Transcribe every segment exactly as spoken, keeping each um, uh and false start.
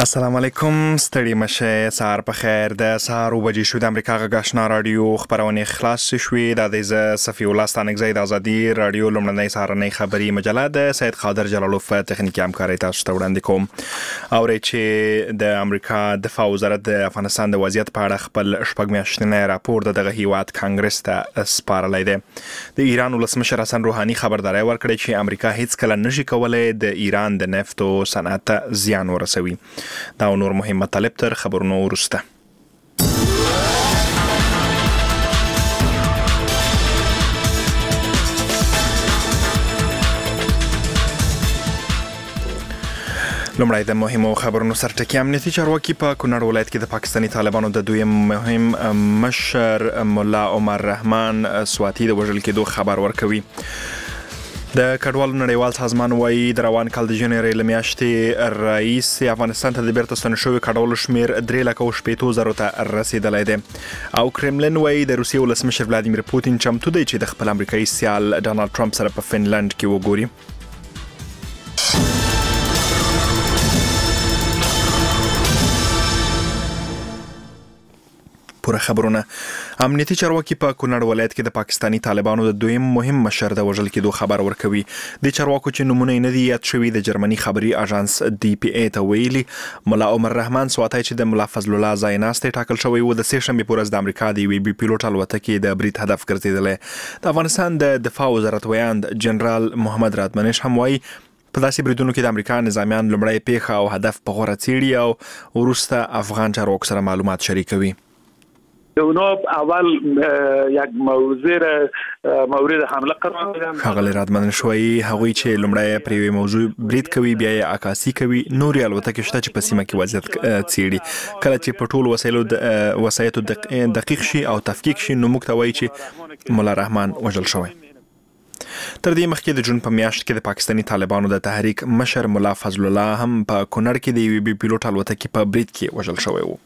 السلام علیکم ستړي مشه سهار په خیر د سهار وبجې شو د امریکا غږ آشنا رادیو خبرونه خلاص شوې د دې صفي الله ستانګزي د ازادي رادیو لمړنۍ سهارنۍ خبري مجله د سید قادر جلالوف تخنیکی همکاري تاسو ته وړاندې کوم او چې د امریکا دفاع وزارت د افغانستان د وضعیت په اړه خپل شپږ میاشتنی راپور دغه هیواد کانګرس ته سپارلی دی د ایران ولسمشر حسن روحاني خبرداري ورکړه چې امریکا هیڅ کله نشي کولای د ایران د نفت او صنعت زیان ورسوي دا نور مهم مطالب تر خبرونو وروسته لومړی د مهمو خبرونو سرټکی امنیتي چارواکي په کونړ ولایت کې د پاکستاني طالبانو د دویم مهم مشر مولا عمر رحمان سواتی د وژل کېدو خبر ورکوي د کډوالو نړیوال سازمان وايي د روان کال د جنوري له میاشتې رئیس افغانستان ته د بیرته ستنه شوي کډوالو شمیر درې لکه او شپېتو زرو ته رسیدلی دی او کرملن وايي د روسیې ولسمشر ولادیمیر پوتین چمتو دی چې د خپل امریکایي سیال ډانلډ ټرمپ سره په فنلند کې وګوري پوره خبرونه امنیتي چارواکي په کونړ ولایت کې د پاکستاني طالبانو د دویم مهم مشر د وژل کېدو خبر ورکوي د چارواکو چې نمونه نه دی یاد شوی د جرمني خبري اژانس ډي پی ای ته ویلي مولا عمر رحمان سواتی چې د مولا فضل الله زایناستي ټاکل شوی و د سه شنبه پورز د امریکا د وی بي پیلوټ الوتکې د برید هدف ګرځیدل د افغانستان د دفاع وزارت ویاند جنرال محمد راتمنش هم وایي په داسې بریدونو کې د امریکا نظامیان لومړی پیښه او هدف په غوره څیړي او وروسته افغان چارواکو سره معلومات شریکوي اونا اول یک موضوع مورد حمله قرار دادن ښاغلی راتمنش وایي هغوی چې لومړی پر یوې موضوع برید کوي بیا یې عکاسي کوي نورې الوتکې شته چې په سیمه کې وضعیت څیړي کله چې په ټولو وسایلو وسایطو دقیق شي او تفکیک شي نو موږ ته وایي چې مولا رحمان وژل شوی تر دې مخکې د جون په میاشت کې د پاکستاني طالبانو د تحریک مشر مولا فضل الله هم په کونړ کې د یوې بي پیلوټ الوتکې په برید کې وژل شوی و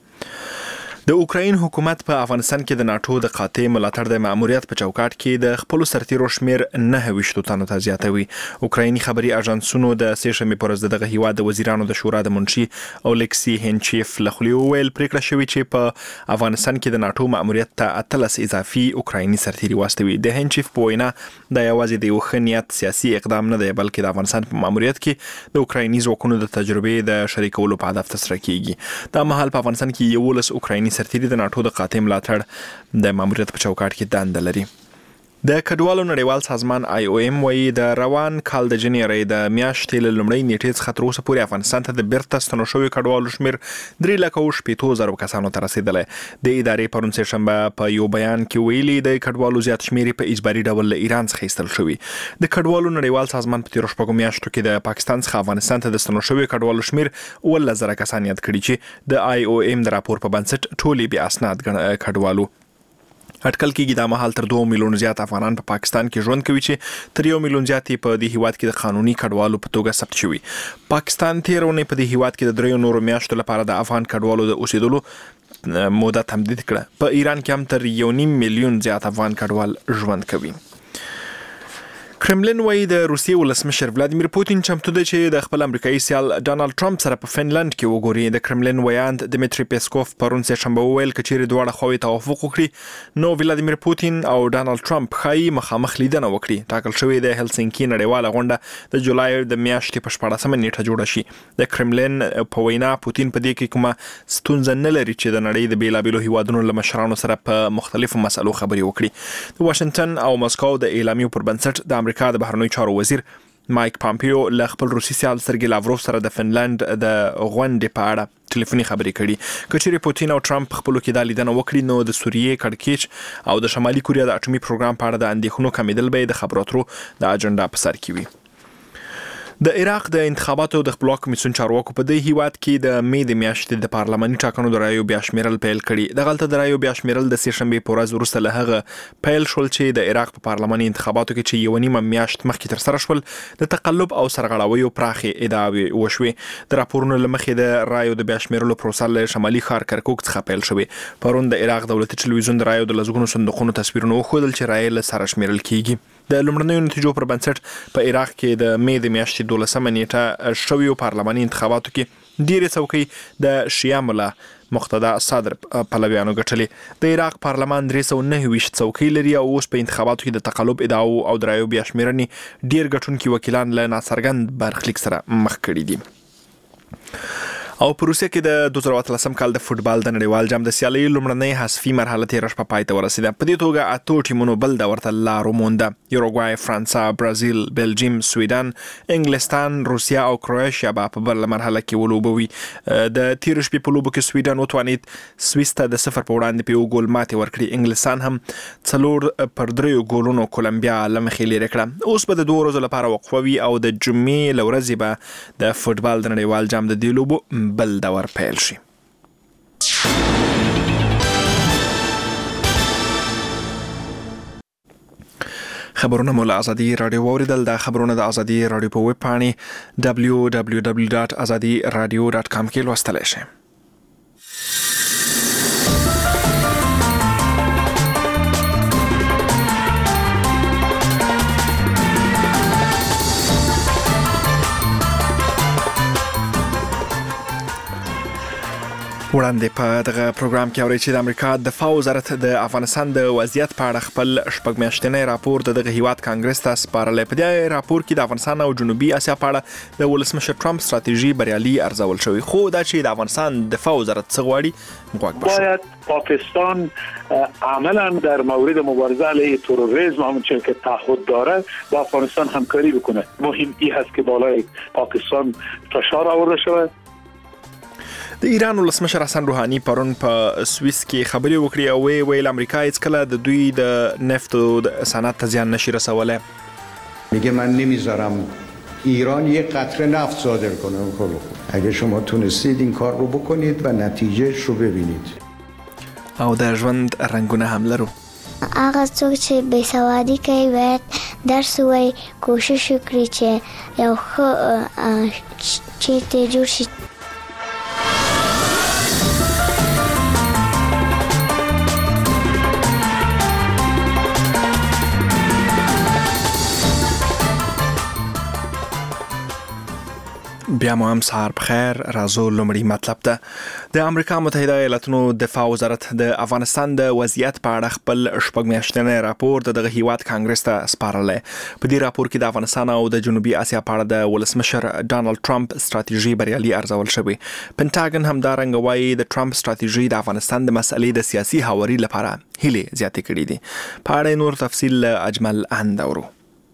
د اوکراین حکومت په افغانستان کې د ناتو د قاطع ملاتړ د ماموریت په چوکاټ کې د خپل سرتیرو شمیر نه ویشتو تنو ته زیاتوي اوکرایني خبري اژانسونو د سه شنبه پرز دغه هیواد د وزیرانو د شورا د منشي اولیکسی هنچیف لخوا ویل پریکړه شوې چې په افغانستان کې د ناتو ماموریت ته اتلس اضافي اوکرایني سرتیري واستوي د هنچیف په وینا د یوازې د یو خنیت سیاسي اقدام نه دی بلکې د افغانستان په ماموریت کې د اوکرایني ځواکونو د تجربې د شریکولو په هدف ترسره کیږي د مهال په افغانستان کې یو لس اوکرایني سرتیري د ناتو د قاطع ملاتړ د ماموریت په چوکاټ کې دنده لري د کډوالو نړیوال سازمان آی او ایم وايي د روان کال د جنوري د میاشتې له لومړۍ نیټې څخه تر اوسه پورې افغانستان ته د بیرته ستنو شویو کډوالو شمیر درې لکه او شپېتو زرو کسانو ته رسیدلی د ادارې پرون سه شنبه په یو بیان کې ویلي د کډوالو زیات شمیر په اجباري ډول له ایران څخه ایستل شوي د کډوالو نړیوال سازمان په تیرو شپږو میاشتو کې د پاکستان څخه افغانستان ته د ستنو شویو کډوالو شمیر اوولس زره کسان یاد کړي چې د آی او ایم د راپور په بنسټ ټولې بې اسناد کډوالو اټکل کېږي د مهال تر دوه میلیون زیات افغانان په پاکستان کې ژوند کوي چې تر یو میلیون زیات په دې هیواد کې د قانوني کډوالو په توګه ثبت شوي پاکستان تیرونه په دې هیواد کې د دریو نورو میاشتو لپاره د افغان کډوالو د اوسېدلو موده تمدید کړه په ایران کې هم تر یو نیم میلیون زیات افغان کډوال ژوند کوي کرملن وايي د روسیې ولسمشر ولادیمیر پوتین چمتو دی چې د خپل امریکایي سیال ډانلډ ټرمپ سره په فنلند کې وګوري د کرملن ویاند دمیټری پیسکوف پرون سه شنبه ویل کچېرې دواړه خواوې توافق وکړي نو ولادیمیر پوتین او ډانلډ ټرمپ ښایي مخامخ لیدنه وکړي ټاکل شوې د هلسنکي نړیواله غونډه د جولای د میاشتې په شپاړسمه نیټه جوړه شي د کرملن په وینا پوتین په دې کې کومه ستونزه نه لري چې د نړۍ د بیلابیلو هیوادونو له مشرانو سره په مختلفو مسلو خبرې وکړي د واشنگټن او مسکو د اعلامیو پر بنسټ د امریکا د بهرنیو چارو وزیر مایک پامپیو له خپل روسي سیال سرګي لاوروف سره د فنلند د غونډې په اړه ټلیفوني خبرې کړي کچېرې پوتین او ټرمپ خپلو کې دا لیدنه وکړي نو د سوریې کړکېچ او د شمالي کوریا د اټومي پروګرام په اړه د اندېښنو کمیدل به د خبرو اترو د اجنډا په سر کې وي د عراق د انتخاباتو د خپلواک کمیسیون چارواکو په دې هیواد کې د مې د میاشتې د پارلماني ټاکنو د رایو بیا شمیرل پیل کړي د غلطه د رایو بیا شمیرل د سه شنبه په ورځ وروسته له هغه پیل شول چې د عراق په پارلماني انتخاباتو کې چې یو نیمه میاشت مخکې تر سره شول د تقلب او سرغړاویو پراخې ادعاوې وشوې د راپورونو له مخې د رایو د بیا شمیرلو پروسه له شمالي ښار کرکوک څخه پیل شوې پرون د عراق دولتي ټلویزیون د رایو د لزګونو صندوقونو تصویرونه وښودل چې رایې له سره شمیرل کیږي د لومړنیو نتیجو پر بنسټ په عراق کې د مې د میاشتې دولسمه نیټه شویو پارلماني انتخاباتو کې ډېرې څوکۍ د شیعه ملا مقتدا صدر پلویانو ګټلې. د عراق پارلمان درې سوه نهه ویشت څوکۍ لري او اوس په انتخاباتو کې د تقلب ادعاو او د رایو بیا شمېرنې ډېر ګټونکي وکیلان له ناڅرګند برخلیک سره مخ کړي دي. او په روسیه کې د دوه زره اتلسم کال د فوټبال د نړیوال جام د سیالیو لومړنۍ حذفي مرحله تېره شپه پای ته ورسېده. په دې توګه اتو ټیمونو بل دور ته لار ومونده. یوروګوای، فرانسه، برازیل، بلجیم، سویډن، انګلستان، روسیه او کرواتیا به په بله مرحله کې ولوبوي. د تېرې شپې په لوبو کې سویډن وتوانید سویس ته د صفر په وړاندې په یو ګول ماتې ورکړي. انګلستان هم څلور پر دریو ګولونو کولمبیا له مخې لرې کړه. اوس به د دوه ورځو لپاره وقفه وي او د جمعې له ورځې به د فوټبال د نړیوال جام د دې لوبو بل دور پیل شي. خبرونه مو له ازادي راډیو واوریدل. دا خبرونه د ازادي راډیو په ویب پاڼې دبلیو دبلیو دبلیو ډاټ ازادي راډیو ډاټ کام کې لوستلی شئ. وړاندې په دغه پروګرام کې اورئ چې د امریکا دفاع وزارت د افغانستان د وضعیت په اړه خپل شپږ میاشتنی راپور د دغه هیواد کانګرس ته سپارلی. په دې راپور کې د افغانستان او جنوبي اسیا په اړه د ولسمشر ټرمپ ستراتیژي بریالي ارزول شوی. خو دا چې د افغانستان دفاع وزارت څه غواړي غوږ بشو. باید پاکستان عملا در مورد مبارزه علیه تروریسم همونطور که تعهد داره با افغانستان همکاری بکنه. مهم این هست که بالای پاکستان فشار آورده شود. د ایران ولسمشر حسن روحانی پرون په سوئیس کې خبرې وکړې او وی ویل امریکا هیڅ کله د دوی د نفت او د صنعت ته زیان نشي رسولی. میگه من نمیذارم ایران یک قطره نفت صادر کنه. اگه شما تونستید این کار رو بکنید و نتیجهش رو ببینید. او د ژوند رنگونه هم لرو. هغه څوک چې بېسوادي کوي باید درس ووایي، کوشش وکړي چې یو ښه چیرته جوړ شي. بیا مو هم سهار بخیر. راځو لومړی مطلب ته. د امریکا متحده ایالاتونو دفاع وزارت د افغانستان د وضعیت په اړه خپل شپږ میاشتنی راپور د دغه هیواد کانګرس ته سپارلی. په دې راپور کې د افغانستان او د جنوبي اسیا په اړه د ولسمشر ډانلډ ټرمپ ستراتیژي بریالي ارزول شوې. پنټاګن همدارنګه وایي د ټرمپ ستراتیژي د افغانستان د مسئلې د سیاسي هواري لپاره هیلې زیاتې کړي دي. په اړه نور تفصیل له اجمل اند اورو.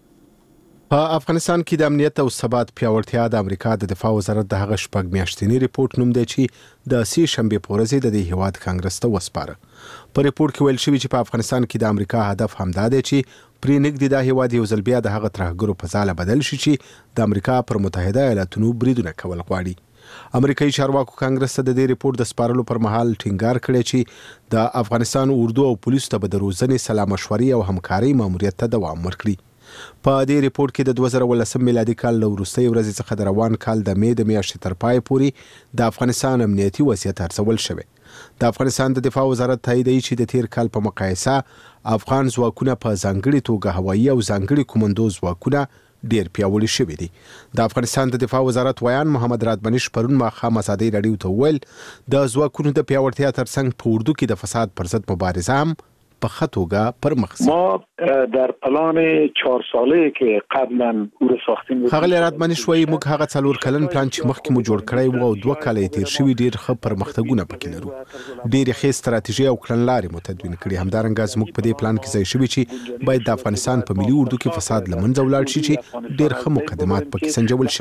په افغانستان کې د امنیت او ثبات پیاوړتیا د امریکا د دفاع وزارت د هغه شپږ میاشتنی ریپورت نوم دی چې د سې شنبې په ورځ د دې هیواد کانګرس ته وسپاره. په ریپورت کې ویل شوی چې په افغانستان کې د امریکا هدف همدا دی چې پرې نږدې د هیواد یو ځل بیا د هغه ترهګرو په ځاله بدل شي چې د امریکا پر متحده ایالاتونو بریدونه کول غواړي. امریکایي چارواکو کانګرس ته د دې ریپورت د سپارلو پر مهال ټینګار کړی چې د افغانستان اردو او پولیسو ته به د روزنې، سلا مشورې او همکارۍ ماموریت ته دوام ورکړي. په دې ریپورت کې د دوه زره ولسم میلادي کال له وروستۍ ورځې څخه د روان کال د مې د میاشتې تر پای پورې د افغانستان امنیتي وضعیت ارزول شوی. د افغانستان د دفاع وزارت تاییدوي چې د تیر کال په مقایسه افغان ځواکونه په ځانګړي توګه هوایي او ځانګړي کومندو ځواکونه ډیر پیاوړي شوي دي. د افغانستان د دفاع وزارت ویان محمد رادمنش پرون ماښام ازادۍ راډیو ته وویل د ځواکونو د پیاوړتیا ترڅنګ په اردو کې د فساد پر ضد مبارزه هم په خطوګه پر مخ. ما در پلان چهار ساله که قبلا او ساختیم خغل رادمنش وایي موږ هغه څلور کلن پلان چې مخکې مو جوړ کړی و او دوه کاله تیر شوي ډیر ښه پرمختګونه پکې لرو. ډېرې ښې ستراتیژي او کړنلارې مو تدوین کړي. همدارنګه زموږ په دې پلان کې ځای شوي چې باید د افغانستان په ملي اردو کې فساد له منځه ولاړ شي چې ډیر ښه مقدمات پکې سنجول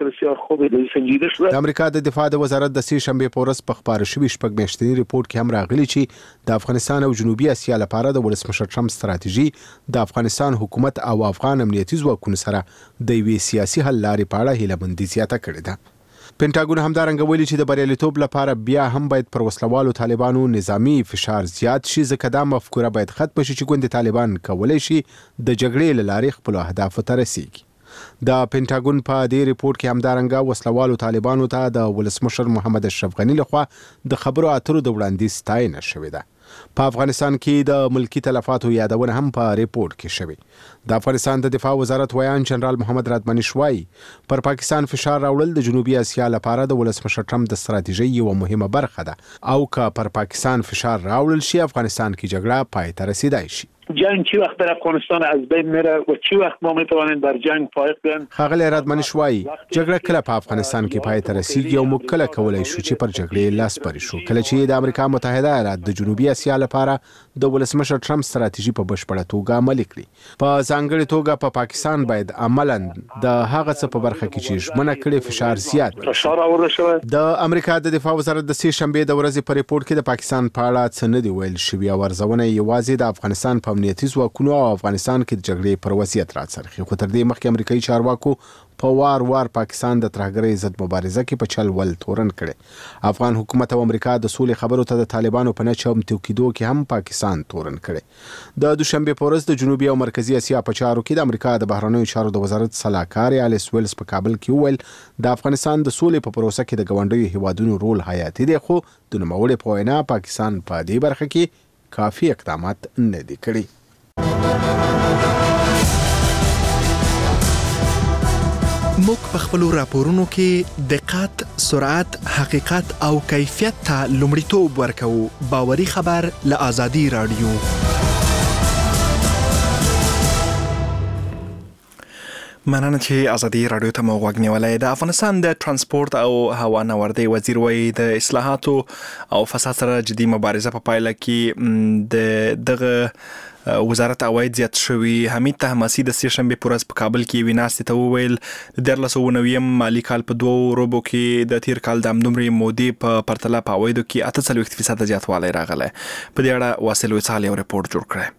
شي. د امریکا د دفاع د وزارت د سې شنبې په ورځ په خپاره شوي شپږ میاشتني ریپورت کې هم راغلي چې د افغانستان او جنوبي اسیا لپاره د ولسمشر ټرمپ ستراتیژي د افغانستان حکومت او افغان امنیتي ځواکونو سره د یوې سیاسي حل لارې په اړه هیلهمندي زیاته کړې ده. پنټاګون همدارنګه ویلي چې د بریالیتوب لپاره بیا هم باید پر وسلوالو طالبانو نظامی فشار زیات شي، ځکه دا مفکوره باید ختم شي چې ګوند طالبان کولی شي د جګړې له لارې خپلو اهدافو ته رسیږي. د پنټاګون په دې ریپورت کې همدارنګه وسلوالو طالبانو ته د ولسمشر محمد اشرف غني لخوا د خبرو اترو د وړاندیز ستاینه شوې ده. په افغانستان کې د ملکی تلفاتو یادونه هم په ریپورت کې شوې. د افغانستان د دفاع وزارت ویان جنرال محمد رادمنش وایي پر پاکستان فشار راوړل د جنوبي اسیا لپاره د ولسمشر ټرمپ د ستراتیژۍ یوه مهمه برخه ده او که پر پاکستان فشار راوړل شي افغانستان کې جګړه پای ته رسیدای شي. جنگ چی وقت در افغانستان از بین میره و چی وقت ما میتوانیم بر جنگ پایق بیان. خاغلی رادمنش وایي جګړه کله په افغانستان کې پای ته رسیږي او موږ کله کولای شو چې پر جګړې لاس پرې شو کله چې د امریکا متحده ایالات د جنوبي اسیا لپاره د ولسمشر ټرمپ ستراتیژي په بشپړه توګه عملي کړي. په ځانګړې توګه په پا پاکستان باید عملاً د هغه څه په برخه کې چې ژمنه کړې فشار زیات فشار اورل شوی. د امریکا د دفاع وزارت د سې شنبې د ورځې په ریپورت کې د پاکستان په اړه څه نه دی ویل شوي او ارزونه یوازې د افغانستان په امنیتي ځواکونو او افغانستان کې د جګړې پر وضعیت راڅرخي. خو تر دې مخکې امریکایي چارواکو په وار وار پاکستان د ترهګرۍ ضد مبارزه کې په چل ول تورن کړي. افغان حکومت او امریکا د سولې خبرو ته د طالبانو په نه چمتو کېدو کې هم پاکستان تورن کړي. د دوشنبه په ورځ د جنوبي او مرکزی اسیا په چارو کې د امریکا د بهرنیو چارو د وزارت سلاکار الیس ویلز په کابل کې وویل د افغانستان د سولې په پروسه کې د ګاونډیو هیوادونو رول حیاتي دی خو د نوموړي په وینا پاکستان په دې برخه کې کافي اقدامات نه دي کړي. موږ په خپلو راپورونو کې دقت، سرعت، حقیقت او کیفیت ته لومړیتوب ورکوو. باوري خبر له آزادي رادیو. مننه چې آزادي رادیو ته مو غوږ نیولی. د افغانستان د ترانسپورت او هوا نوردۍ وزیر وایي د اصلاحاتو او فساد سره جدي مبارزه په پایله کې د دغه وزارت عواید زیات شوي. حمید طهماسي د سې شنبې په ورځ په کابل کې یوې ناستې ته وویل د دیارلس سوه نوي مالي کال په دوو ربعو کې د تیر کال د همدومرې مودې په پرتله په عوایدو کې اته څلوېښت فیصده زیاتوالی راغلی. په دې اړه واصل وصال یو ریپورت جوړ کړی.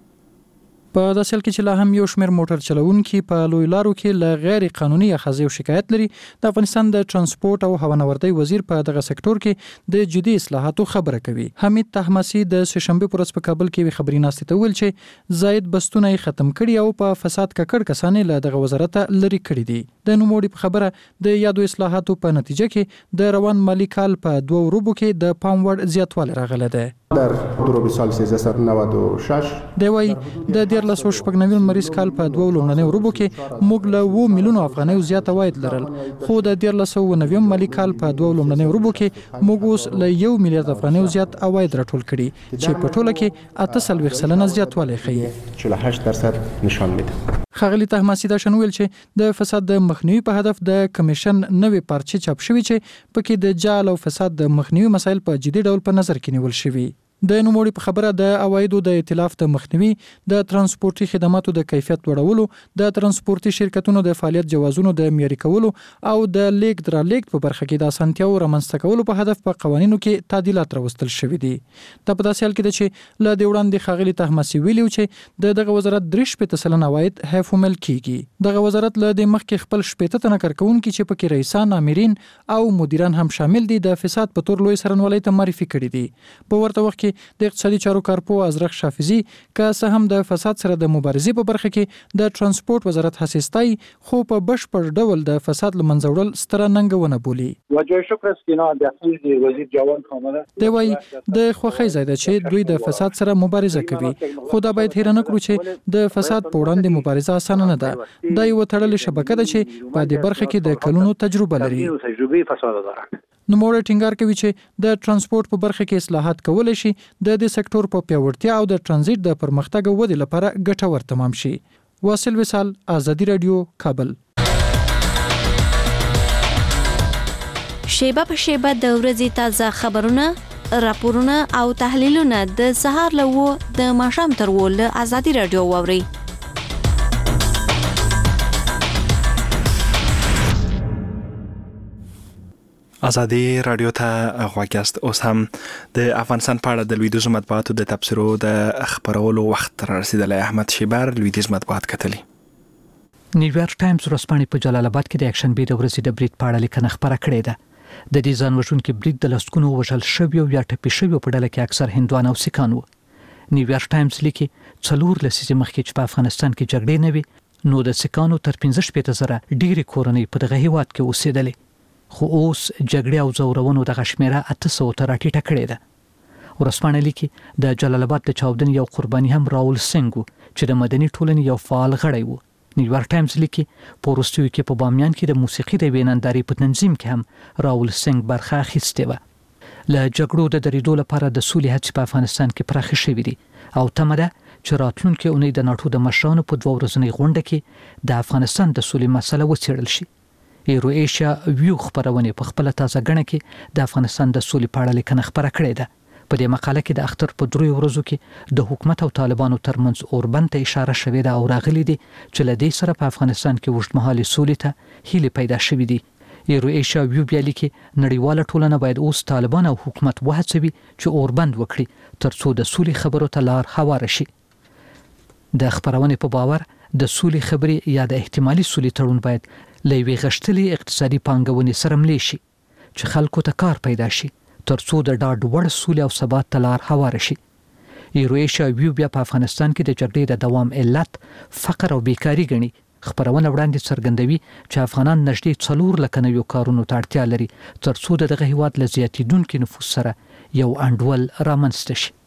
په داسې حال کې چې لا هم یو شمېر موټر چلوونکي په لوی لارو کې له غیر قانوني اخذې او شکایت لري. د افغانستان د ترانسپورت او هوانوردۍ وزیر په دغه سکتور کې د جدي اصلاحاتو خبره کوي. حمید طهماسي د سې شنبې په ورځ په کابل کې یوې خبري ناستې ته وویل چې زاید بستونه یې ختم کړي او په فساد ککړ کسان له دغه وزارت لري کړي دي. د نوموړي په خبره د یادو اصلاحاتو په نتیجه کې د روان مالي کال په دوه ربعو کې د پام وړ زیاتوالی راغلی دی. در دروبی سال سیزده صد و نود و شش دی وایي د دیارلس سوه شپږ نوي لمریز کال په دوه لومړنیو ربعو کې موږ له اووه میلیونو افغانیو زیات عواید لرل خو د دیارلس سوه نوي مالي کال په دوه لومړنیو ربعو کې موږ اوس له یو میلیارډ افغانیو زیات عواید راټول کړي چې په ټوله کې اته څلوېښت سلنه زیاتوالی ښیي. چهل و هشت درصد نشان میده. ښاغلي طهماسي دا شنو ویل چې د فساد د مخنیوي په هدف د کمیشن نوې پارچې چاپ شوي چې پکې د جعل او فساد د مخنیوي مسایل په جدي ډول په نظر کې نیول شوي. د نوموړي په خبره د عوایدو د ائتلاف د مخنیوي، د ترانسپورتي خدماتو د کیفیت لوړولو، د ترانسپورتي شرکتونو د فعالیت جوازونو د معیاري کولو او د لیږد رالېږد په برخه کې د اسانتیاو رامنځته کولو په هدف په قوانینو کې تعدیلات راوستل شوي دي. دا په داسې حال کې ده چې له دې وړاندې ښاغلي طهماسي ویلي و چې د دغه وزارت درې شپېته سلنه عواید حیفومل کیږي. دغه وزارت له دې مخکې خپل شپېته تنه کارکوونکي چې پکې رئیسان، امرین او مدیران هم شامل دي د فساد په تور لوی څارنوالۍ ته معرفي کړي دي. په ورته وخت کې د اقتصادي چارو کارپو ازرق شافزي که څه هم د فساد سره د مبارزې په برخه کې د ترانسپورت وزارت حساستای خو په بشپړ ډول د فساد لمنځه وړل ستره ننګونه بولي. وجه شکر است که نه د وزیر جوان خامنه دی وایي د خوښۍ ځای ده چې دوی د فساد سره مبارزه کوي خو دا باید هیر نه کړو چې د فساد په وړاندې مبارزه اسانه نه ده. دا یو تړلې شبکه ده چې په دې برخه کې د کلونو تجربه لري. نوموړی ټینګار کوي چې د ترانسپورت په برخه کې اصلاحات کولای شي د دې سکتور په پیاوړتیا او د ترانزیت د پرمختګ او ودې لپاره ګټور تمام شي. واصل وصال، آزادي رادیو، کابل. شیبه په شیبه د ورځې تازه خبرونه، راپورونه او تحلیلونه د سهار له وو د ماښام تر وو له آزادي رادیو واورئ. آزادي رادیو ته غوږ یاست. اوس هم د افغانستان په اړه د لویدیځو مطبوعاتو د تبصرو د خبرولو وخت را رسیدلی. احمد شیبر لویدیځ مطبوعات کتلي. نیویارک ټایمز ورځپاڼې په جلال آباد کې د یکشنبې د ورځې د برید په اړه لیکنه خپره کړې ده. د دې ځان وژونکي برید د لسګونو وژل شویو یا ټپي شویو په ډله کې اکثر هندوان او سیکان وو. نیویارک ټایمز لیکي څلور لسیزې مخکې چې په افغانستان کې جګړې نه وي نو د سیکانو تر پنځه شپېته زره ډېرې کورنۍ په دغه هیواد کې اوسېدلې خو اوس جګړې او زورونو دغه شمیره اته سوه ته راټیټه کړې ده. ورسپانه لیکي د جلال آباد د چاودنې یو قرباني هم راول سنگ چې د مدني ټولنې یو فعال غړی و. نیویارک ټایمز لیکي په وروستیو کې په بامیان کې د موسیقي د وینانداري په تنظیم کې هم راول سنگ برخه اخیستې وه. له جګړو د درېدو لپاره د سولې هڅې په افغانستان کې پراخې شوې دي او تمه ده چې راتلونکې اونۍ د ناټو د مشرانو په دوه ورځنۍ غونډه کې د افغانستان د سولې مسله وڅېړل شي. ایرو ایشیا ویو خبرونه په خپل تازه غنه کې د افغانستان د سولې په اړه لیکنه خبره کړې ده. په دې مقاله کې د اختر په دریو ورځو کې د حکومت او طالبانو ترمنځ اوربند ته اشاره شوې ده او راغلي دي چې له دې سره په افغانستان کې اوږدمهالې سولې ته هیلې پیدا شوې دي. ایرو ایشیا ویو بیا لیکي نړیواله ټولنه باید اوس طالبان او حکومت وهڅوي چې اوربند وکړي ترڅو د سولې خبرو ته لار هواره شي. د خبرونې په باور د سولې خبرې یا د احتمالي سولې تړون باید له یوې غښتلې اقتصادي پانګونې سره ملي شي چې خلکو ته کار پیدا شي ترڅو د ډاډ وړ سولې او ثبات ته لار هواره شي. ایرو ایشیا ویو بیا په افغانستان کې د جګړې د دوام علت فقر او بیکاري ګڼي. خبرونه وړاندې څرګندوي چې افغانان نږدې څلور لکه نویو کارونو ته اړتیا لري ترڅو د دغه هیواد له زیاتېدونکي نفوس سره یو انډول رامنځته شي.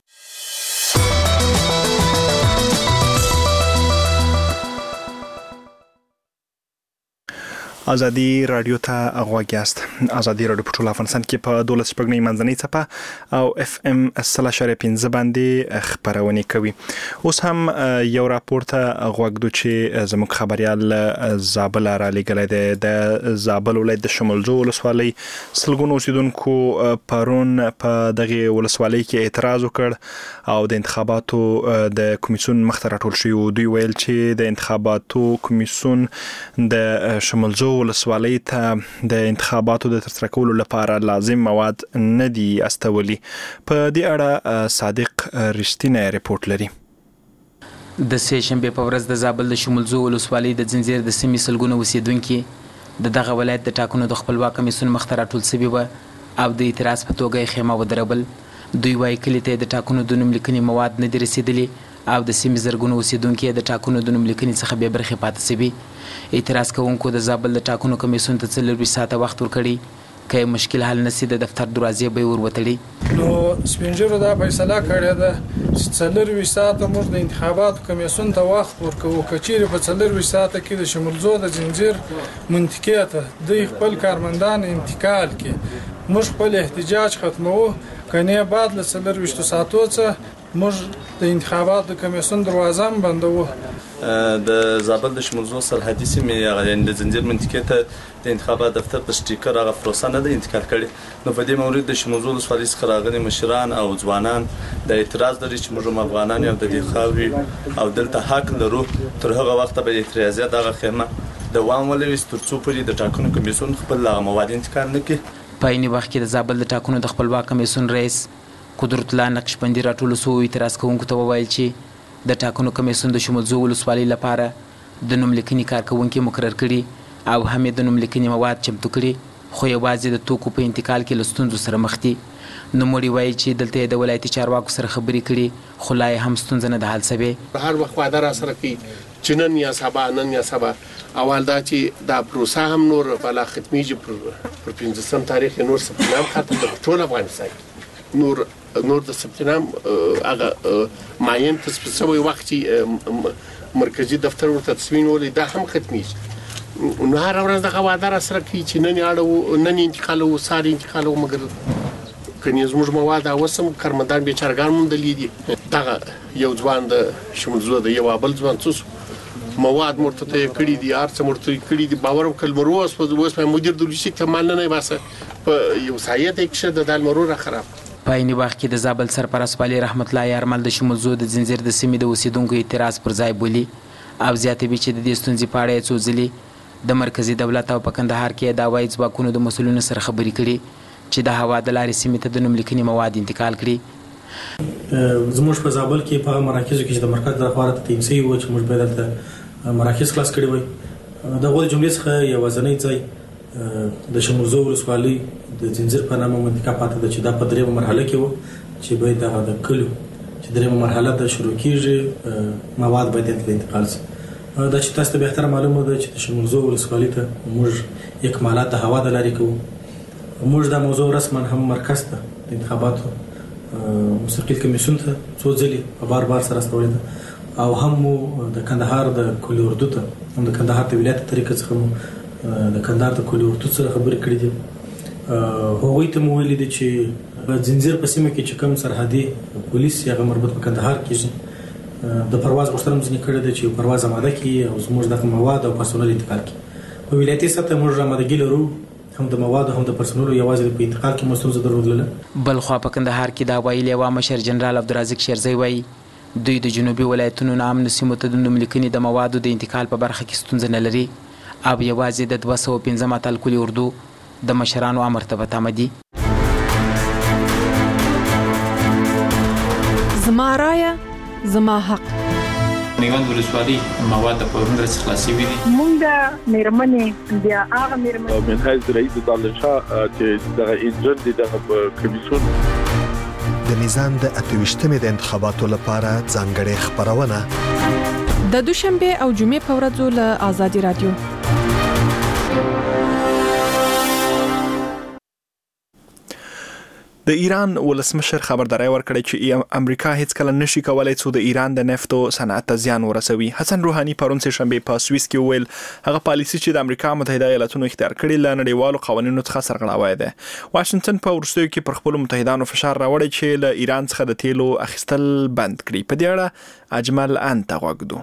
ازادي رادیو ته غوږ یاست. ازادي رادیو په ټول افغانستان کې په دولس شپږنۍ منځنۍ څپه او اف ام سل اشاریه پنځه باندې خبرونه کوي. اوس هم یو راپور ته غوږ دو چې زموږ خبريال زابل را لګلې ده. د زابل ولایت د شمولزو ولسوالۍ سلګونو اوسیدونکو پرون په دغه ولسوالۍ کې اعتراض وکړ او د انتخاباتو د کمیسیون مخ ته راټول شو. دوی ویل چې د انتخاباتو کمیسیون د شمولزو ولسوالۍ ته د انتخاباتو د ترسره کولو لپاره لازم مواد نه دي استولي. په دې اړه صادق رښتینی ریپورت لري. د سه شنبه په ورځ د زابل د شمولزو ولسوالۍ د ځنځیر د سیمې سلګونه اوسیدونکو د دغه ولایت د ټاکنو د خپلواک کمیسیون مخ ته راټول شوي وو او د اعتراض په توګه خیمه ودربل. دوی وايي کلی ته د ټاکنو د نوم لیکنې مواد نه دي رسیدلي او د سیمې زرګونو اوسیدونکو د ټاکنو د نوم لیکنې څخه به برخه پاتې شوي. اعتراض کوونکو د زابل د ټاکنو کمیسیون ته څلور ساعته وخت ورکړی که مشکل حل نشي د دفتر دروازې به وروتړي. نو سپینجرو دا فیصله کړې ده چې څلور ساعته موږ د انتخاباتو کمیسیون ته وخت ورکوو. کچېرې په څلور ساعته کې د شمولزو د زنجیر منطقې ته د خپل کارمندان انتقال کې موږ خپل احتجاج ختمو کنه بعد له څلور ساعتو څخه موږ د انتخاباتو کمیسیون دروازه هم بندوو. د زابل د شمولزو سرحدي سیمې یعنې د زنجیر منطقې ته د انتخابات دفتر په سټیکر هغه پروسه نه ده انتقال کړې. نو په دې مورد د شمولزو ولسوالۍ څخه راغلي مشران او ځوانان د اعتراض لري چې موږ هم افغانان یو د دې خاورې او دلته حق لرو. تر هغه وخته به اعتراضات هغه خیمه دوام ولري ترڅو پورې د ټاکنو کمیسیون خپل مواد انتقال نه کړي. په عیني وخت کې د زابل د ټاکنو د خپلواک کمیسیون رئیس قدرت الله نقشبندي راټول سو اعتراض کوونکو ته وویل چې د ټاکنو کمیسیون د شمولزو ولسوالۍ لپاره د نوم لیکنې کارکونکي مقرر کړي او هم د نوم لیکنې مواد چمتو کړي خو یوازې د توکو په انتقال کې له ستونزو سره مخ دي. نوموړي وایي چې دلته د ولایتي چارواکو سره خبرې کړي خو لا هم ستونزه نه ده حل شوې. هر وخت وعده را سره کوي چې نن یا سبا نن یا سبا اول دا چې دا پروسه هم نور بلا ختمیږي پر پنځم تاریخ نور سپتامبر ختم د ټول افغانستان نور نور د سپتامبر هغه ماین تصفیه شوی وخت چې مرکزی دفتر ورته تصمیم ولې دا هم ختمیږي. نو هر ورځ دغه وعده را سره کوي چې نن اړه نن انتقال او ساري انتقال او مګر کني زموږ مواد اوسم کارمندان بیچارهګان مونډلې دي. دغه یو ځوان د شمولزو د یو بل ځوان څه مواد مرتته کړی دي ارڅ مرتته کړی دي باور کلمرو اوس اوس مدیر د لوجستیک کمال نه واسه په یو سایت کې د دالمرو را خراب. په عیني وخت کې د زابل سرپرست والي رحمت الله یارمل د شمولزو د زنجیر د سیمې د اوسیدونکو اعتراض پر ځای بولی او زیاتوي چې د دې ستونزې په اړه څو ځلې د مرکزی دولت او په کندهار کې د وایي ځواکونو د مسولینو سره خبرې کړي چې د هوا د لارې سیمې ته د نوم لیکنې مواد انتقال کړي. زموږ په زابل کې په مراکزو کې د مرکز د خبرات تنسي و چې موږ به دلته مراکز خلاص کړي وي. د غوړ جملې څخه یو ځنې ځای د شمولزو ولسوالۍ د زنجیر په نامه منطقه پاتې ده چې دا په دریمه مرحله کې و چې باید دغه د کلو چې دریمه مرحله د شروع کیږي مواد باید انتقال شي. دا چې تاسو ته به احترام معلومه ده چې د شمولزو ولسوالۍ ته موږ اکمالات د هوا د لارې کوو. موږ د موضوع رسما هم مرکز ته د انتخاباتو مستقل کمیسیون ته څو ځلې په بار بار سره استولې ده او هم مو د کندهار د کلي اردو ته هم د کندهار د ولایت طریقه څخه مو د کندهار د کلي اردو سره خبرې کړې دي. هغوی ته مو ویلي دي چې زنجیر په سیمه کې چې کوم سرحدي پولیس یا مربوط په کندهار کې د پرواز غوښتنه مزنی کړې ده چې پرواز آماده کړي او زموږ د مواد او پرسونل انتقال کړي. په ولایتي سطح موږ آمادګي لرو هم د مواد هم د پرسونل یوازې په انتقال کې مستوزه درلودله. بل خو په کندهار کې د هوایي لیوا مشر جنرال عبدالرزاق شیرزی وایي دوی د جنوبي ولایتونو نه امن سیمو ته د نوملیکنې د موادو د انتقال په برخه کې ستونزه نه لري او یوازې د دوه سوه پنځم اتل کلي اردو د مشرانو امر ته به تمه دي. زما رایه زما حق. میوند ولسوالۍ مواد په پرون ورځ خلاصي وي. مونږ د میرمنې بیا هغه میرمنې من حیث رئیس دالشا چې دغه انجن دي دغه کمیسیون د میزان د اتويشتمې د انتخاباتو لپاره ځانګړې خبرونه د دوشنبه او جمعې په ورځو له آزادي رادیو. د ایران ولسمشر خبرداري ورکړه چې امریکا هیڅ کله نشي کولای چې د ایران د نفتو صنعت ته زیان ورسوي. حسن روحاني پرون سه شنبه په سويس کې ویل هغه پالیسي چې د امریکا متحده ایالاتونو اختیار کړي ل نړیوالو قوانینو څخه سرغړاوی ده. واشنگټن په ورستیو کې پر خپل متحدانو فشار راوړی چې له ایران څخه د تیلو اخیستل بند کړي. په دې اړه اجمل انت غوږدو.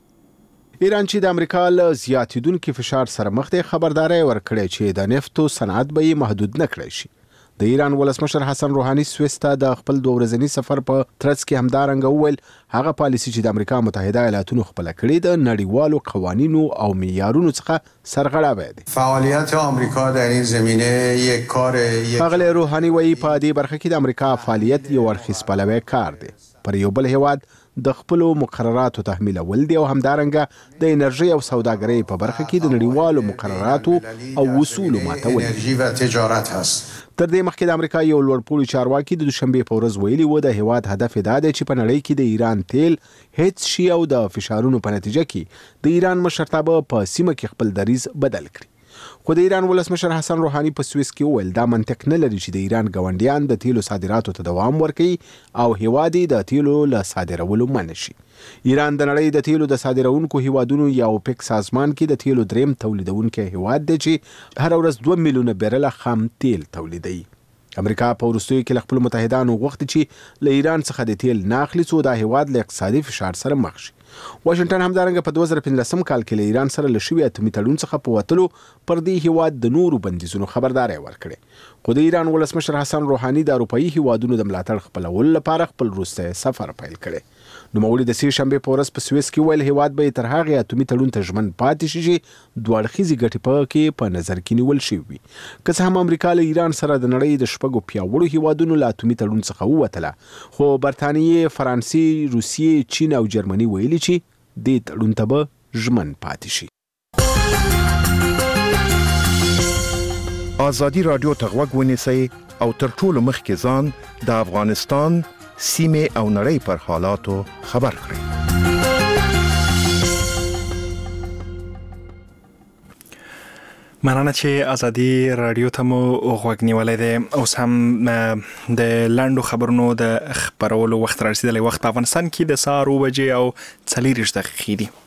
ایران چې د امریکا له زیاتیدونکو فشار سره مخ دی خبرداري ورکړه چې د نفتو صنعت به محدود نه کړي شي. د ایران ولسمشر حسن روحاني سويس ته د خپل دوه ورځنی سفر په ترڅ کې همدارنګ وویل هغه پالیسي چې د امریکا متحده ایالاتونو خپل کړی د نړیوالو قوانینو او معیارونو څخه سرغړاوی دي. فعالیت آمریکا در این زمینه یک کار هغه روحاني وایي په دې برخه کې د امریکا فعالیت یو اړخیز پلوي کار دی. پر یو بل هیواد د خپل مقرراتو تحمیل ول دي او همدارنګه د انرژي او سوداګرۍ په برخه کې د نړیوالو مقرراتو او اصول ماتول انرژي و تجارت هست. تر دې مخکې د امریکا یو لوړپوړي چارواکي د دوشنبه په ورځ ویلي و د هیواد هدف دا دی چې په نړۍ کې د ایران تیل هیڅ شي او د فشارونو په نتیجه کې د ایران مشرتابه په سیمه کې خپل دریز بدل کړي. خو د ایران ولسمشر حسن روحاني په سويس کې وویل دا منطق نه لري چې د ایران ګاونډیان د تیلو صادراتو ته دوام ورکړي او هیواد د تیلو له صادرولو منع شي. ایران د نړۍ د تیلو د صادرونکو هیوادونو یا اوپک سازمان کې د تیلو دریم تولیدونکو هیواد دی چې هر ورځ دوه میلیونه بیرل خام تیل تولیدوي. امریکا په وروستیو کې خپل متحدانو غوښتي چې له ایران څخه د تیل ناخلي څو د هیواد له اقتصادي فشار سره مخ شي. واشنگټن همدارنګه په دوه زره پنځلسم کال کې له ایران سره له شوی اتمی تړون څخه په وتلو پر دې هیواد د نورو بندیزونو خبرداري ورکړي. خو د ایران ولسمشر حسن روحاني د اروپאי هیوادونو د ملاتړ خپلولو لپاره خپل روسي سفر پیل کړي. نو مولوی د سې شنبه په ورځ په سويس کې ویل هیواد به تر هغه اتمی تړون ته ژمن پاتې شي چې دوه اړخیزي ګټې په کې په نظر کې نیول شوی وي. که څه هم امریکا له ایران سره د نړۍ د شپږو پیاوړو هیوادونو له اتمی تړون څخه ووتله خو برتانیې، فرانسې، روسیې، چین او جرمني ویلي چې دې تړون ته به ژمن پاتې شي. آزادي رادیو ته غوږ ونیسئ او تر ټولو مخکې ځان د افغانستان سیمه او نړۍ پر حالاتو خبر کړئ. مننه چې آزادي رادیو ته مو غوږ نیولای دی. اوس هم د لاندو خبرونو د خبرولو وخت رسیدلی. وخت په افغانستان کې د سهار اوه بجې او څلوېښت دقیقې دي.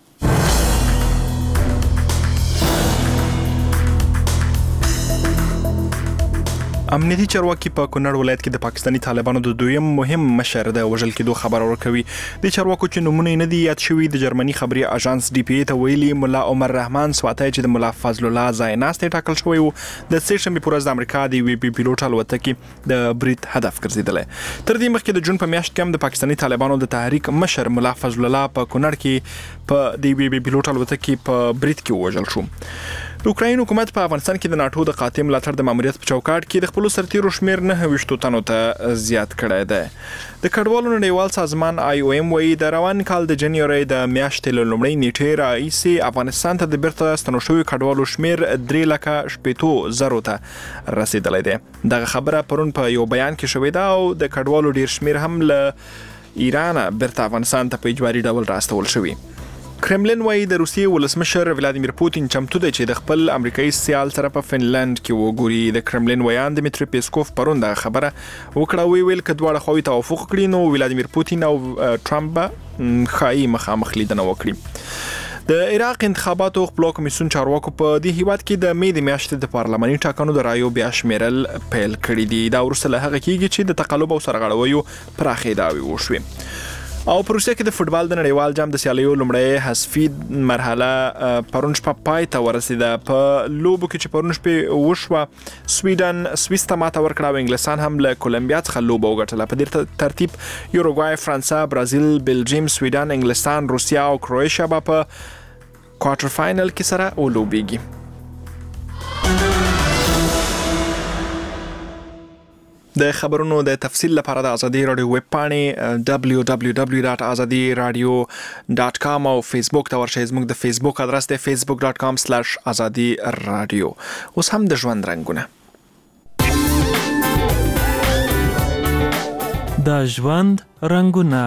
امنیتي چارواکي په کونړ ولایت کې د پاکستاني طالبانو د دویم مهم مشر د وژل کېدو خبر ورکوي. د چارواکو چې نمونه نه دي یاد شوي د جرمني خبري اژانس ډي پی ای ته ویلي ملا عمر رحمان سواتی چې د ملا فضل الله ځایناستي ټاکل شوی وو د سې شنبه په ورځ د امریکا د وی پی پیلوټ الوتکې د برید هدف ګرځیدل. تر دې مخکې د جون په میاشت کې هم د پاکستاني طالبانو د تحریک مشر ملا فضل الله په کونړ کې په د وی پی پیلوټ الوتکې په برید کې وژل شو. د اوکراین حکومت په افغانستان کې د ناتو د قاطع ملاتړ د ماموریت په چوکاټ کې د خپل سرتیرو شمیر نه ویشتو تنو ته زیات کړی دی. د کډوالو نړیوال سازمان آی او ایم وایي د روان کال د جنوري د میاشتې له لومړۍ نیټې راهیسې افغانستان ته د بیرته ستنو شویو کډوالو شمیر درې لکه شپېتو زرو ته رسیدلی دی. دغه خبره پرون په یو بیان کې شوې ده او د کډوالو ډیر شمیر هم له ایران بیرته افغانستان ته په اجباري ډول راستول شوی. کرملین وایي د روسیې ولسمشر ولادیمیر پوتین چمتو دی چې د خپل امریکایي سیال سره په فنلند کې وګوري. د کرملین ویان دمیتری پیسکوف پرون د خبره وکړه، وی ویل ک دواړه خواوې توافق کړي نو ولادیمیر پوتین او ټرمپ خایي مخامخ لیدنه وکړي. د عراق انتخاباتو خپل کمیسیون چارواکو په دې هیواد کې د مې د میاشتې د پارلماني ټاکنو د رایو بیا شمیرل پیل کړي دي. دا ورسره هغه کیږي چې د تقلب او سرغړویو پراخې داوی وشوي. او په روسیه کې د فوتبال د نړیوال جام د سیالیو لومړی حذفي مرحله پرون شپه پای ته ورسېده. په لوبو کې چې پرون شپه وشوه سویډن سویس ته ماته ورکړه او انګلستان هم له کولمبیا څخه لوبه وګټله. په دې ترتیب یوروګوای، فرانسه، برازیل، بلجیم، سویډن، انګلستان، روسیا او کرواتیا به په کوارټر فاینل کې سره ولوبېږي. د خبرونو د تفصیل لپاره د ازادي رادیو ویب پاڼې دبلیو دبلیو دبلیو ډاټ ازادي رادیو ډاټ کام او فیسبوک ته ورشئ. زموږ د فیسبوک ادرس دی فیسبوک ډاټ کام سلیش ازادي رادیو. اوس هم د ژوند رنګونه. د ژوند رنګونه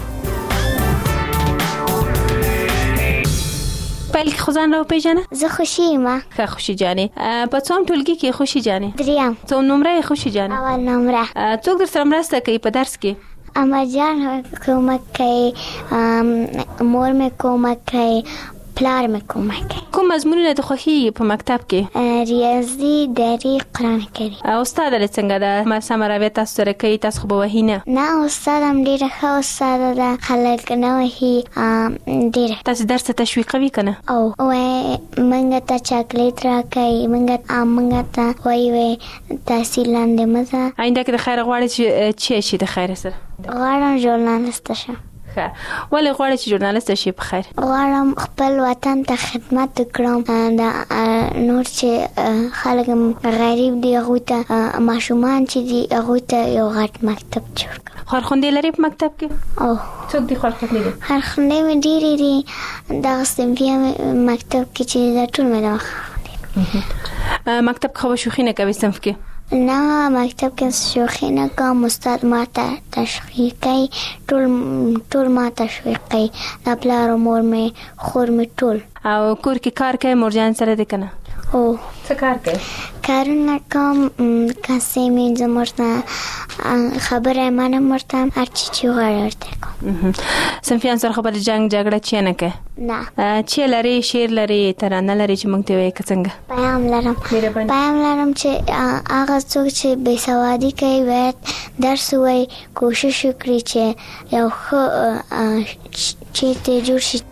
بلکه خودان رو پیژنه؟ زه خوشی ما. خیلی خوشی جانی. با تو هم طولگی که خوشی جانی؟ دریم. تو نمره خوشی جانی؟ اول نمره. تو در سرم راسته که په درس کې؟ اما جان کمک کوي، مور می کمک کوي، پلار می کمک کوي. کوم مضمونونه د خوښي په مکتب کې؟ ریاضي، دری، قرآن کریم. استاد له څنګه ده؟ ما سم راوي تاسو سره کوي؟ تاسو خو به وهینه؟ نه استادم ډیره ښه استاد ده، خلک نه وهي ډیره. تاسو درس ته تشویقوي کنه؟ او وای منګه ته چاکلیټ راکړي، منګه منګه ته وای وای تاسو لاندې مزه. آینده کې د خیر غواړي چې شي د خیر سره؟ غواړم ژورنالیست شم. ولې غواړې چې ژورنالیست شې؟ په خیر غواړم خپل وطن ته خدمت وکړم، د نور چې خلک غریب دي هغوی ته، ماشومان چې دي هغوی ته یو غټ مکتب جوړ کړم. خواړخوندې لرې په مکتب کې؟ او څوک دي خواړخوندې دي؟ خواړخوندې مې ډېرې دي، دغه صنفي مکتب کې چې دا ټول مې دغه خواړخوندې. مکتب کې خو به شوخي نه کوې صنف کې؟ نه مکتب کې شوخي نه کوم، استاد ما ته تشویق کوي، ټول ټول ما تشویق کوي، د پلار او مور مې خور مې ټول. او کور کې کار کوي مورجان سره دی کنه؟ او څه کار کوي؟ کارونه کوم، کاسې مینځم، ورته خبره یې منم، ورته هر څه چې غواړي ورته کوم. صنفیان سره خو به د جنګ جګړه چی نه کوي؟ نه. چې لري شعر لري ترانه لري چې موږ ته وایي که څنګه؟ پیام لرم پیام لرم چې هغه څوک چې بې سوادي کوي باید درس ووایي، کوشش وکړي چې یو ښه چیرته جوړ شي.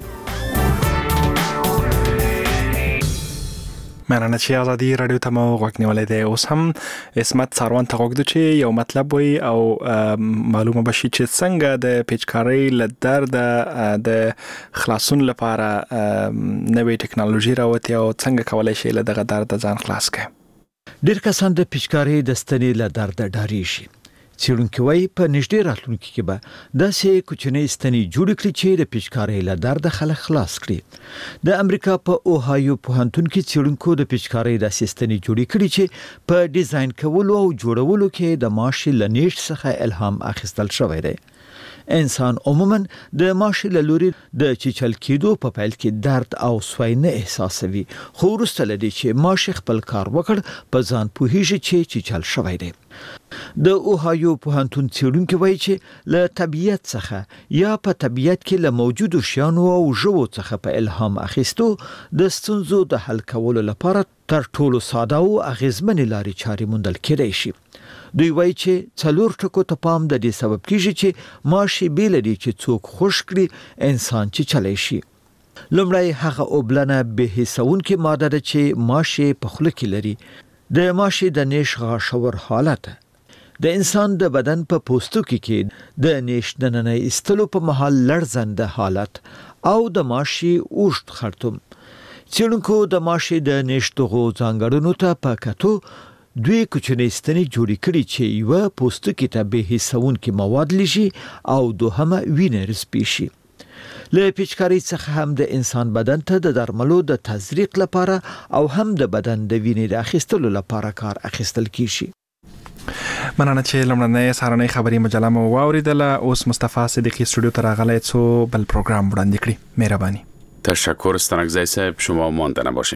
مننه چې ازادي رادیو ته مو غوږ نیولې ده. اوس هم اسمت ساروان ته غوږ دو چې یو مطلب وي او معلومه بشي چې څنګه د پیچکارۍ له درد د خلاصون لپاره نوې ټکنالوژي راوتی او څنګه کولای شي له دغه درد ځان خلاص کړي. ډېر کسان د پیچکارۍ د ستنې له درد ډاریږي. څېړونکي وایي په نږدې راتلونکي کې به داسې کوچنۍ ستنې جوړې کړي چې د پیچکارۍ له درده خلک خلاص کړي. د امریکا په اوهایو پوهنتون کې څېړونکو د پیچکارۍ داسې ستنې جوړې کړي چې په ډیزاین کولو او جوړولو کې د ماشي له نیش څخه الهام اخیستل شوی دی. انسان عموما د ماشي له لوري د چیچل کېدو په پیل کې درد او سوی نه احساسوي، خو وروسته له دې چې ماشي خپل کار وکړ په ځان پوهیږي چې چیچل شوی دی. د اوهایو پوهنتون څېړونکي وایي چې له طبیعت څخه یا په طبیعت کې له موجودو شیانو او ژوو څخه په الهام اخیستو د ستونزو د حل کولو لپاره تر ټولو ساده او اغیزمنې لارې چارې موندل کېدای شي. دوی وایي چې څلور ټکو ته پام د دې سبب کیږي چې ماشي بیل دي چې څوک خوش کړي انسان چې چلای شي. لومړی هغه اوبلنه به حسونکې ماده ده چې ماشي په خوله کې لري. د ماشي د نیش غاښور حالت د انسان د بدن په پوستکي کې د نیش دننه ایستلو په مهال لړزنده حالت او د ماشي اوږد خرطوم. څېړونکو د ماشي د نیش دغو ځانګړنو ته په کتو دوی کوچنۍ ستنې جوړې کړي چې یوه پوستکي ته به حسونکي مواد لږي او دوهمه وینه رسپي شي. له پیچکارۍ څخه هم د انسان بدن ته د درملو د تزریق لپاره او هم د بدن د وینې د اخیستلو لپاره کار اخیستل کیږي. مننه چې لمړنۍ سهارنۍ خبري مجله مو واوریدله. اوس مصطفی صدیقی سټوډیو ته راغلی څو بل پروګرام وړاندې کړي. مهرباني. تشکر استانکزی صاحب، شما مانده نباشید.